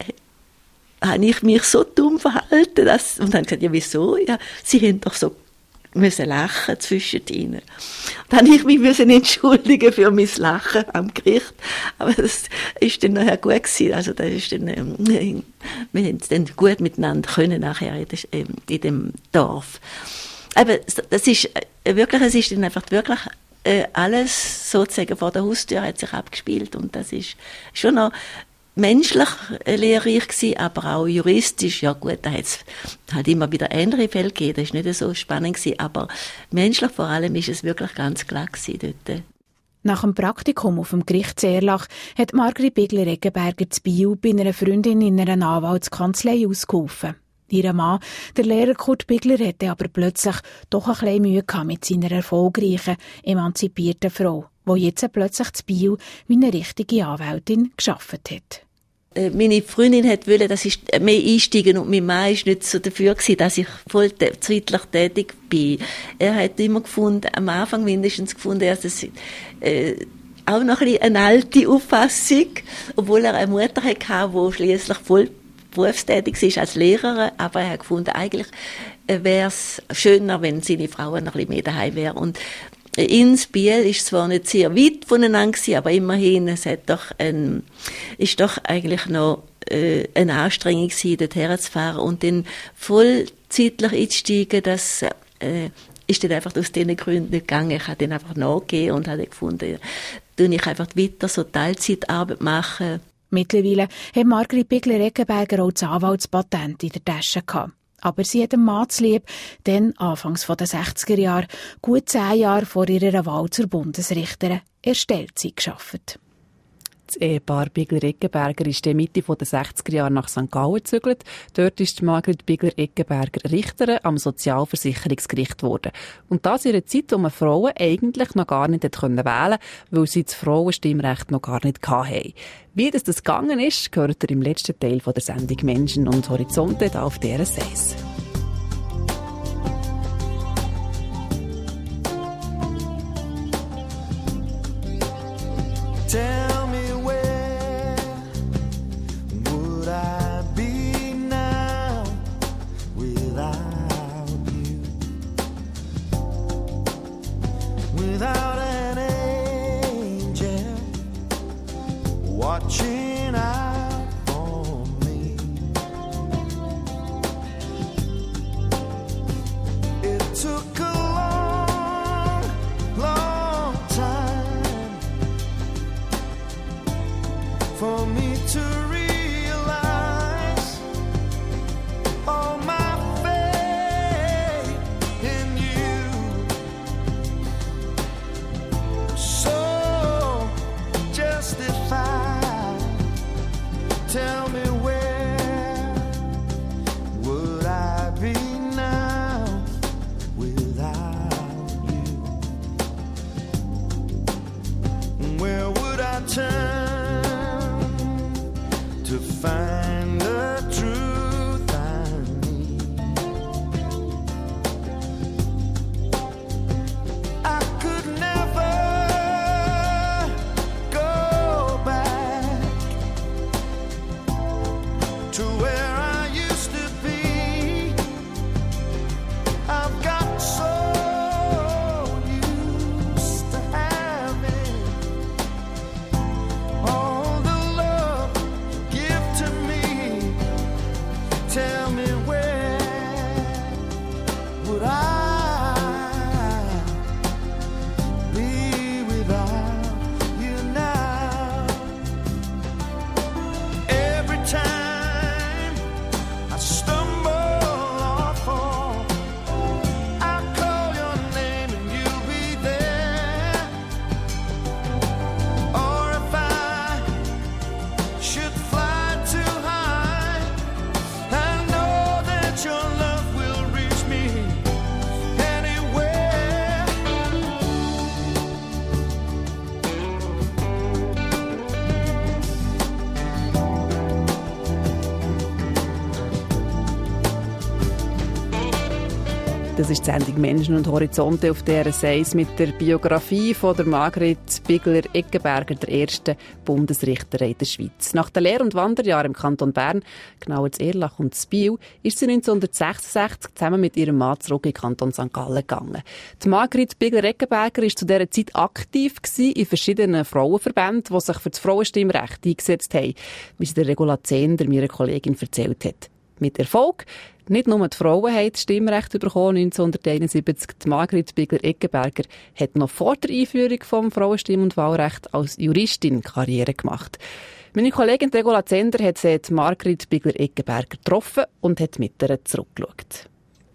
habe ich mich so dumm verhalten? Und dann gesagt, ja wieso? Ja, Sie haben doch so müssen lachen zwischen ihnen. Dann habe ich mich entschuldigen für mein Lachen am Gericht, aber das ist dann nachher gut gewesen. Also das ist dann, wir haben es dann gut miteinander können nachher in dem Dorf. Aber das ist wirklich, es ist dann einfach wirklich alles sozusagen vor der Haustür hat sich abgespielt und das ist schon noch menschlich lehrreich gewesen, aber auch juristisch. Ja gut, da hat es halt immer wieder andere Fälle gegeben, das war nicht so spannend gewesen, aber menschlich vor allem ist es wirklich ganz klar gewesen dort. Nach dem Praktikum auf dem Gericht Erlach hat Margrit Bigler-Eggenberger zu Biel bei einer Freundin in einer Anwaltskanzlei ausgeholfen. Ihr Mann, der Lehrer Kurt Bigler, hatte aber plötzlich doch ein bisschen Mühe gehabt mit seiner erfolgreichen, emanzipierten Frau, die jetzt plötzlich zu Biel wie eine richtige Anwältin gearbeitet hat. Meine Freundin wollte, dass ich mehr einsteigen und mein Mann war nicht so dafür gewesen, dass ich voll zeitlich tätig bin. Er hat immer gefunden, am Anfang mindestens gefunden, dass es auch noch ein bisschen eine alte Auffassung, obwohl er eine Mutter hatte, die schliesslich voll berufstätig ist als Lehrerin, aber er hat gefunden, eigentlich wäre es schöner, wenn seine Frau noch ein bisschen mehr daheim wäre. Und ins Biel ist zwar nicht sehr weit voneinander gewesen, aber immerhin, es hat ist doch eigentlich noch eine Anstrengung gewesen, dorthin zu fahren und dann voll zeitlich einzusteigen, das ist dann einfach aus diesen Gründen nicht gegangen. Ich habe dann einfach nachgegeben und habe gefunden, tue ich einfach weiter so Teilzeitarbeit machen. Mittlerweile hat Margrit Bigler-Eggenberger auch das Anwaltspatent in der Tasche gehabt. Aber sie hat dem Mann zulieb, dann anfangs der 60er Jahre, gut 10 Jahre vor ihrer Wahl zur Bundesrichterin, erst Teilzeit gearbeitet. Das Ehepaar Bigler-Eggenberger ist in Mitte der 60er Jahre nach St. Gallen gezügelt. Dort ist Margrit Bigler-Eggenberger Richterin am Sozialversicherungsgericht geworden. Und das in einer Zeit, wo man Frauen eigentlich noch gar nicht wählen konnte, weil sie das Frauenstimmrecht noch gar nicht hatten. Wie das gegangen ist, gehört ihr im letzten Teil der Sendung Menschen und Horizonte hier auf DRS 1. Without an angel watching out for me, it took a long, long time for me to realize all my faith in you. So justified, tell me where would I be now without you? Where would I turn to find the truth I need? I could never go back to where I used to be. I've got so used to having Das ist die Sendung Menschen und Horizonte auf DRS 1 mit der Biografie von der Margrit Bigler-Eggenberger, der ersten Bundesrichterin der Schweiz. Nach den Lehr- und Wanderjahren im Kanton Bern, genauer in Erlach und in Biel, ist sie 1966 zusammen mit ihrem Mann zurück in den Kanton St. Gallen gegangen. Die Margrit Bigler-Eggenberger war zu dieser Zeit aktiv in verschiedenen Frauenverbänden, die sich für das Frauenstimmrecht eingesetzt haben, wie sie der Regula Zehnder, meiner Kollegin, erzählt hat. Mit Erfolg. Nicht nur die Frauen haben das Stimmrecht bekommen, 1971. Die Margrit Bigler-Eggenberger hat noch vor der Einführung vom Frauenstimm- und Wahlrecht als Juristin Karriere gemacht. Meine Kollegin Regula Zehnder hat die Margrit Bigler-Eggenberger getroffen und hat mit ihr zurückgeschaut.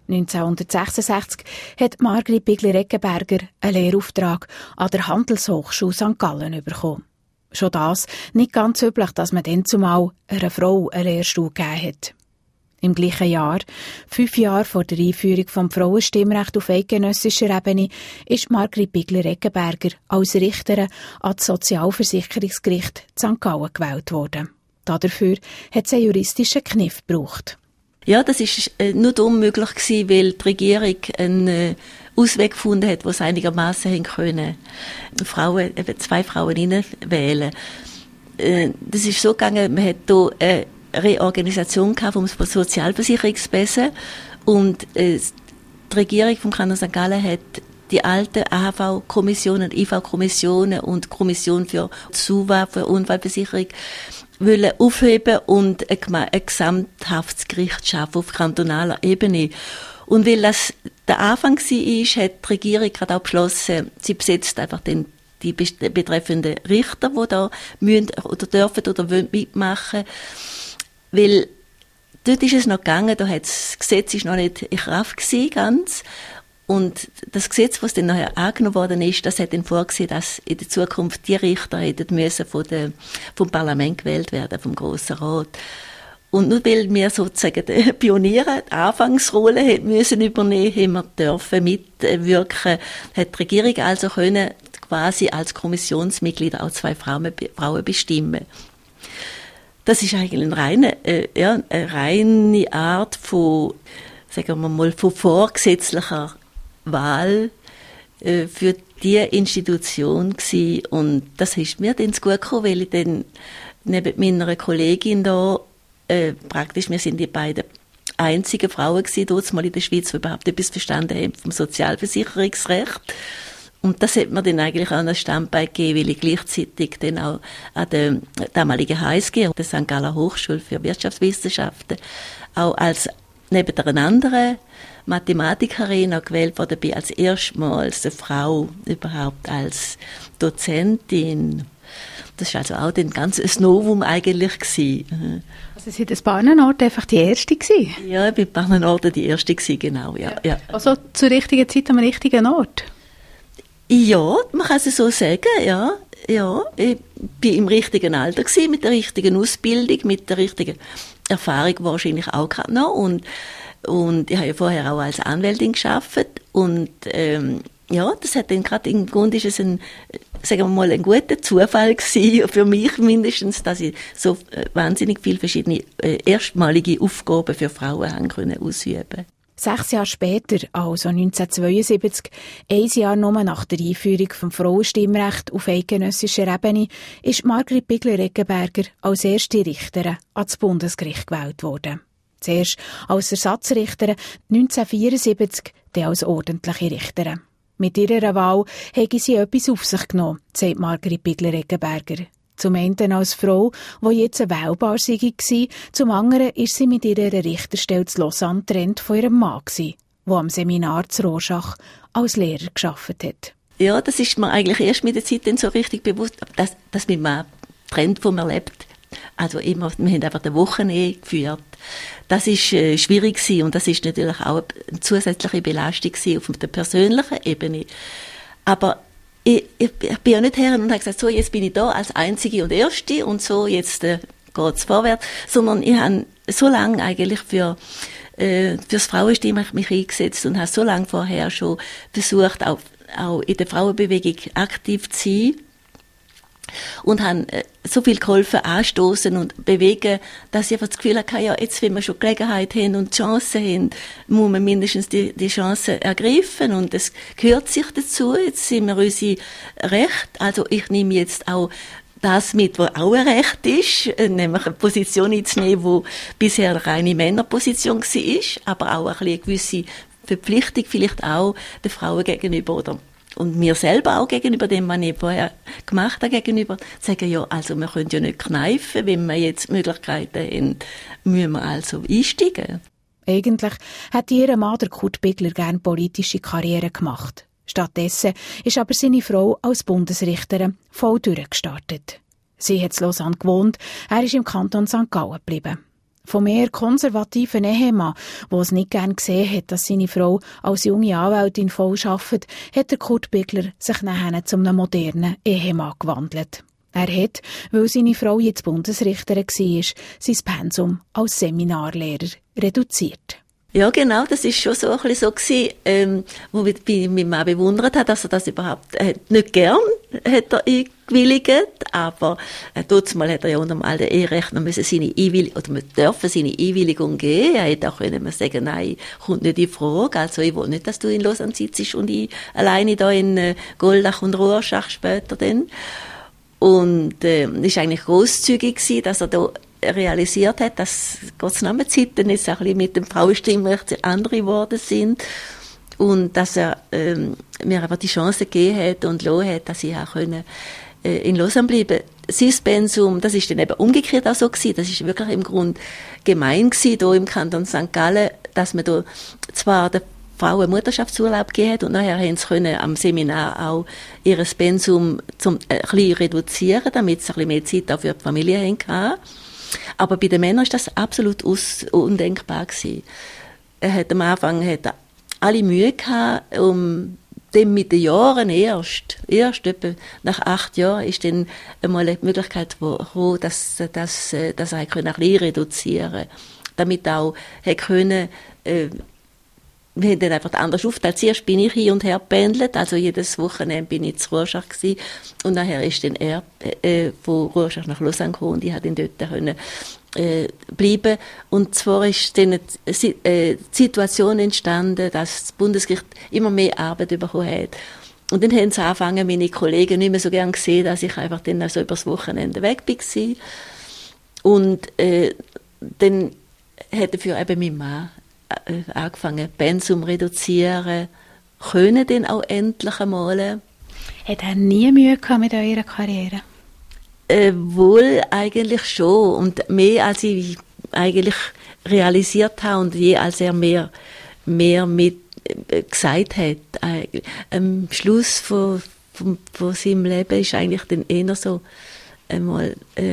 1966 hat Margrit Bigler-Eggenberger einen Lehrauftrag an der Handelshochschule St. Gallen bekommen. Schon das nicht ganz üblich, dass man dann zumal einer Frau einen Lehrstuhl gegeben hat. Im gleichen Jahr, 5 Jahre vor der Einführung vom Frauenstimmrecht auf eidgenössischer Ebene, ist Margrit Bigler-Eggenberger als Richterin an das Sozialversicherungsgericht St. Gallen gewählt worden. Dafür hat sie einen juristischen Kniff gebraucht. Ja, das ist nur darum möglich gewesen, weil die Regierung einen Ausweg gefunden hat, wo es einigermaßen haben können. Frauen, eben 2 Frauen reinwählen. Das ist so gegangen, man hat hier Reorganisation vom Sozialversicherungswesen und die Regierung vom Kanton St. Gallen hat die alten AHV-Kommissionen, IV-Kommissionen und Kommission für SUVA, für Unfallversicherung, wollen aufheben und ein Gesamthaftsgericht schaffen auf kantonaler Ebene. Und weil das der Anfang war, hat die Regierung gerade auch beschlossen, sie besetzt einfach die betreffenden Richter, die da müssen oder dürfen oder wollen mitmachen. Weil dort ist es noch gegangen, das Gesetz ist noch nicht in Kraft gewesen, ganz. Und das Gesetz, was dann nachher angenommen worden ist, das hat dann vorgesehen, dass in der Zukunft die Richter hätten müssen vom Parlament gewählt werden, vom Grossen Rat. Und nur weil wir sozusagen die Pioniere die Anfangsrolle hätten müssen übernehmen, haben wir dürfen mitwirken, hat die Regierung also können quasi als Kommissionsmitglieder auch 2 Frauen bestimmen. Das ist eigentlich eine reine Art von, sagen wir mal, von vorgesetzlicher Wahl für diese Institution gewesen. Und das ist mir dann zu gut gekommen, weil ich dann neben meiner Kollegin da praktisch, wir sind die beiden einzigen Frauen gewesen, dort mal in der Schweiz, die überhaupt etwas verstanden haben vom Sozialversicherungsrecht. Und das hat mir dann eigentlich auch ein Standbein gegeben, weil ich gleichzeitig dann auch an der damaligen HSG, der St. Galler Hochschule für Wirtschaftswissenschaften, auch als neben einer anderen Mathematikerin auch gewählt worden bin, als erstmals eine Frau überhaupt als Dozentin. Das war also auch ein ganzes Novum eigentlich gewesen. Also Sie sind an ein paar Orten einfach die Erste gewesen? Ja, ich bin an ein paar Orten die Erste gewesen, genau, ja. Also zur richtigen Zeit am richtigen Ort? Ja, man kann es so sagen, ja. Ja, ich bin im richtigen Alter gewesen, mit der richtigen Ausbildung, mit der richtigen Erfahrung wahrscheinlich auch gerade noch. Und ich habe ja vorher auch als Anwältin gearbeitet. Und ja, das hat dann gerade im Grunde ist es sagen wir mal, ein guter Zufall gewesen, für mich mindestens, dass ich so wahnsinnig viele verschiedene erstmalige Aufgaben für Frauen haben können ausüben. 6 Jahre später, also 1972, 1 Jahr nur nach der Einführung des Frauenstimmrechts auf eidgenössischer Ebene, ist Margrit Bigler-Eggenberger als erste Richterin ans Bundesgericht gewählt worden. Zuerst als Ersatzrichterin, 1974 dann als ordentliche Richterin. Mit ihrer Wahl habe sie etwas auf sich genommen, sagt Margrit Bigler-Eggenberger. Zum einen als Frau, die jetzt wählbar war, zum anderen ist sie mit ihrer Richterstelle zu Lausanne getrennt von ihrem Mann, der am Seminar zu Rorschach als Lehrer gearbeitet hat. Ja, das ist mir eigentlich erst mit der Zeit dann so richtig bewusst, dass mein Mann getrennt von mir lebt. Also immer, wir haben einfach eine Wochenehe geführt. Das ist schwierig gewesen und das ist natürlich auch eine zusätzliche Belastung gewesen auf der persönlichen Ebene. Aber ich bin ja nicht her und habe gesagt, so, jetzt bin ich da als Einzige und Erste und so, jetzt geht's vorwärts. Sondern ich habe so lange eigentlich fürs Frauenstimmrecht mich eingesetzt und habe so lange vorher schon versucht, auch in der Frauenbewegung aktiv zu sein. Und haben so viel geholfen, anstoßen und bewegen, dass ich einfach das Gefühl hatte, ja, jetzt, wenn wir schon Gelegenheit haben und Chancen haben, muss man mindestens die Chance ergreifen. Und es gehört sich dazu. Jetzt sind wir unsere Recht. Also ich nehme jetzt auch das mit, was auch ein Recht ist, nämlich eine Position einzunehmen, die bisher eine reine Männerposition war, aber auch eine gewisse Verpflichtung vielleicht auch den Frauen gegenüber oder und mir selber auch gegenüber dem, was ich vorher gemacht habe, gegenüber, sagen, ja, also wir können ja nicht kneifen, wenn wir jetzt Möglichkeiten haben, müssen wir also einsteigen. Eigentlich hätte ihr Mann, der Kurt Bigler, gerne politische Karriere gemacht. Stattdessen ist aber seine Frau als Bundesrichterin voll durchgestartet. Sie hat in Lausanne gewohnt, er ist im Kanton St. Gallen geblieben. Vom eher konservativen Ehemann, der es nicht gern gesehen hat, dass seine Frau als junge Anwältin voll arbeitet, hat der Kurt Bigler sich nachher zu einem modernen Ehemann gewandelt. Er hat, weil seine Frau jetzt Bundesrichterin war, sein Pensum als Seminarlehrer reduziert. Ja, genau, das ist schon so ein bisschen so gewesen, wo ich mich mal bewundert habe, dass er das überhaupt nicht gern hat er eingewilligt, aber trotzdem hat er ja unter dem alten Eherecht noch seine Einwilligung, oder man dürfen seine Einwilligung geben. Er hätte auch können sagen, nein, kommt nicht in Frage. Also ich will nicht, dass du in Lausanne sitzt und ich alleine da in Goldach und Rorschach später dann. Und ist eigentlich grosszügig gewesen, dass er da realisiert hat, dass Gottes Namen Zeiten jetzt auch ein bisschen mit dem Frauenstimmrecht andere geworden sind und dass er mir einfach die Chance gegeben hat und gelassen hat, dass ich auch in Lausanne bleiben. Sein Pensum, das ist dann eben umgekehrt auch so gewesen, das ist wirklich im Grunde gemein gewesen, hier im Kanton St. Gallen, dass man da zwar der Frau einen Mutterschaftsurlaub gegeben hat und nachher haben sie können am Seminar auch ihr Pensum ein bisschen reduzieren, damit sie ein bisschen mehr Zeit auch für die Familie hatten. Aber bei den Männern ist das absolut undenkbar gewesen. Er hat am Anfang alle Mühe gehabt, dem mit den Jahren erst etwa nach 8 Jahren ist dann einmal eine Möglichkeit gekommen, dass er ein bisschen reduzieren konnte, damit auch können, wir haben dann einfach anders aufgeteilt. Zuerst bin ich hin und her gependelt, also jedes Wochenende bin ich zu Rorschach gewesen. Und nachher ist dann er von Rorschach nach Lausanne gekommen und ich konnte dort bleiben. Und zwar ist dann eine Situation entstanden, dass das Bundesgericht immer mehr Arbeit bekommen hat. Und dann haben sie angefangen, meine Kollegen nicht mehr so gern gesehen, dass ich einfach dann also übers Wochenende weg war. Und dann hat dafür eben mein Mann angefangen, Pensum reduzieren, können dann auch endlich einmal. Hat er nie Mühe gehabt mit eurer Karriere? Wohl eigentlich schon und mehr als ich eigentlich realisiert habe und je als er mehr mit gesagt hat. Am Schluss von seinem Leben ist eigentlich dann eher so einmal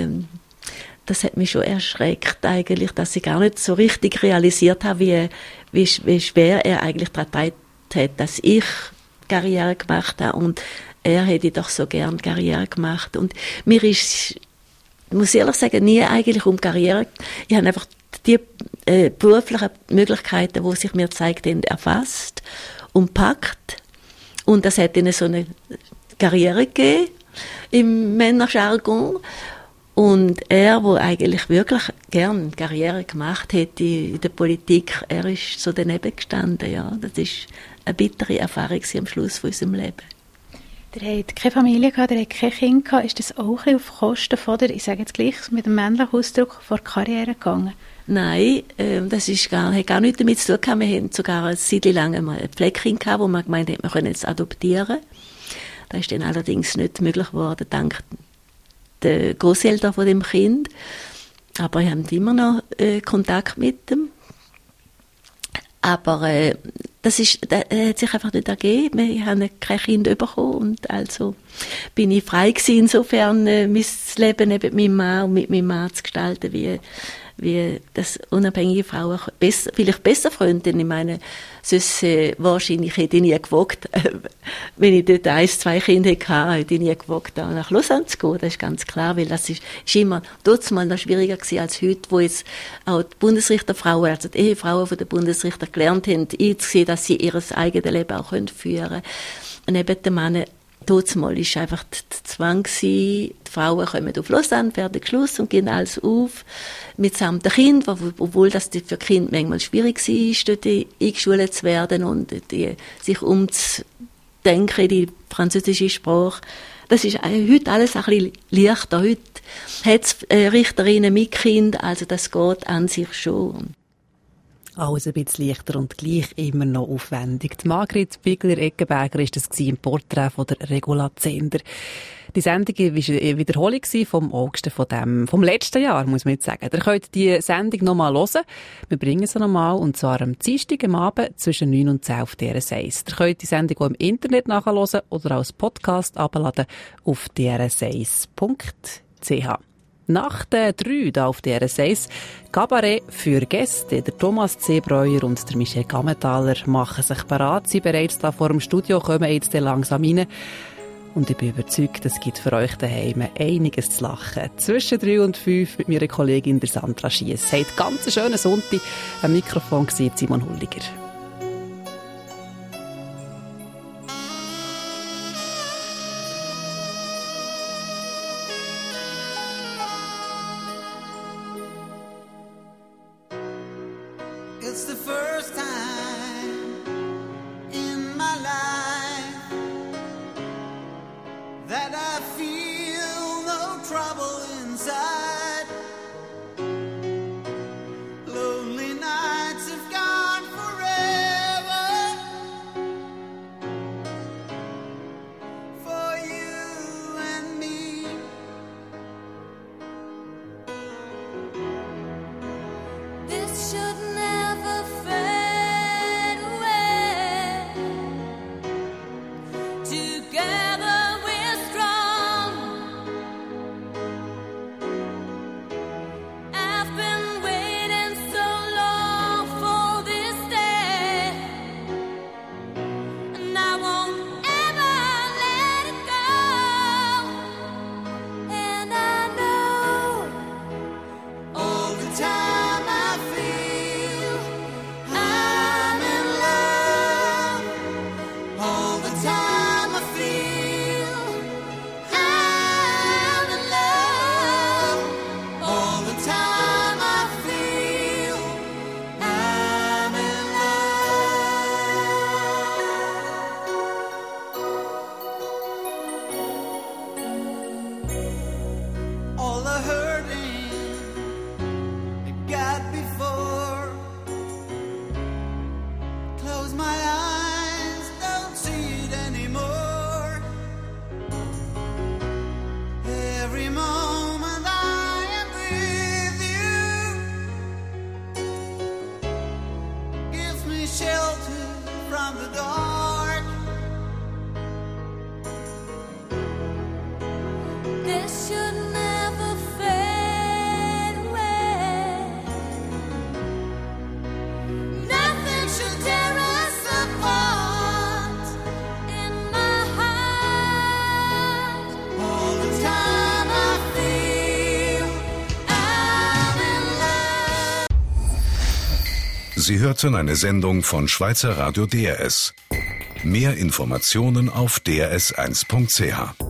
das hat mich schon erschreckt eigentlich, dass ich gar nicht so richtig realisiert habe, wie schwer er eigentlich daran hat, dass ich Karriere gemacht habe und er hätte doch so gern Karriere gemacht und mir ist, muss ich ehrlich sagen, nie eigentlich um Karriere, ich habe einfach die beruflichen Möglichkeiten, die sich mir gezeigt haben, erfasst und packt und das hat ihnen so eine Karriere gegeben im Männerjargon. Und er, der eigentlich wirklich gern Karriere gemacht hätte in der Politik, er ist so daneben gestanden, ja. Das ist eine bittere Erfahrung am Schluss von unserem Leben. Der hat keine Familie gehabt, der hat kein Kind gehabt. Ist das auch ein bisschen auf Kosten von der, ich sage jetzt gleich mit dem männlichen Ausdruck, von der Karriere gegangen? Nein, das ist hat gar nichts damit zu tun gehabt. Wir hatten sogar eine Zeit lang einmal ein Pfleckchen gehabt, wo man gemeint hat, wir können es adoptieren. Das ist dann allerdings nicht möglich geworden, dank der Grosseltern von dem Kind. Aber wir haben immer noch Kontakt mit dem. Aber das hat sich einfach nicht ergeben. Wir haben kein Kind bekommen und also bin ich frei gewesen, insofern mein Leben neben meinem Mann und mit meinem Mann zu gestalten, wie das unabhängige Frauen vielleicht besser Freundin. Ich meine, sonst wahrscheinlich hätte ich nie gewagt, wenn ich dort 1-2 Kinder hatte, hätte ich nie gewagt, da nach Lausanne zu gehen. Das ist ganz klar, weil das ist immer dort mal noch schwieriger gewesen als heute, wo jetzt auch die Bundesrichterfrauen, also die Ehefrauen von den Bundesrichtern gelernt haben, einzusehen, dass sie ihr eigenes Leben auch führen können. Und eben der Mann Totsmal war einfach der Zwang gewesen, die Frauen kommen auf Lausanne, fertig Schluss und gehen alles auf, mitsamt den Kindern, obwohl das für die Kinder manchmal schwierig war, dort eingeschult zu werden und sich umzudenken in die französische Sprache. Das ist heute alles ein bisschen leichter. Heute hat es Richterinnen mit Kindern, also das geht an sich schon. Alles ein bisschen leichter und gleich immer noch aufwendig. Die Margrit Bigler-Eckenberger war das im Porträt von der Regula Zehnder. Die Sendung war eine Wiederholung vom August vom letzten Jahr, muss man jetzt sagen. Ihr könnt die Sendung noch mal hören. Wir bringen sie noch mal, und zwar am Dienstag am Abend zwischen 9 und 10 auf DRS1. Ihr könnt die Sendung auch im Internet nachhören oder als Podcast abladen auf drs1.ch. Nach den 3 da auf DRS1 Kabarett für Gäste. Der Thomas C. Breuer und der Michel Gammenthaler machen sich bereit. Sie bereits da vor dem Studio, kommen jetzt langsam rein. Und ich bin überzeugt, es gibt für euch daheim einiges zu lachen. Zwischen 3 und 5 mit meiner Kollegin der Sandra Schiess. Habt ganz einen schönen Sonntag. Am Mikrofon war Simon Hulliger. It's the first time in my life that I feel no trouble inside. Lonely nights have gone forever for you and me. This should never fade away. Together we're strong. I've been waiting so long for this day, and I won't ever let it go. And I know All the time I feel I'm in love. All the time I feel I'm in love. All the time I feel I'm in love. All the hurting I got before. Close my eyes, don't see it anymore. Every moment I am with you gives me shelter from the dark. this should never fade away. Nothing should tear us apart. In my heart, All the time I feel I'm in love. Sie hörten eine Sendung von Schweizer Radio DRS. Mehr Informationen auf drs1.ch.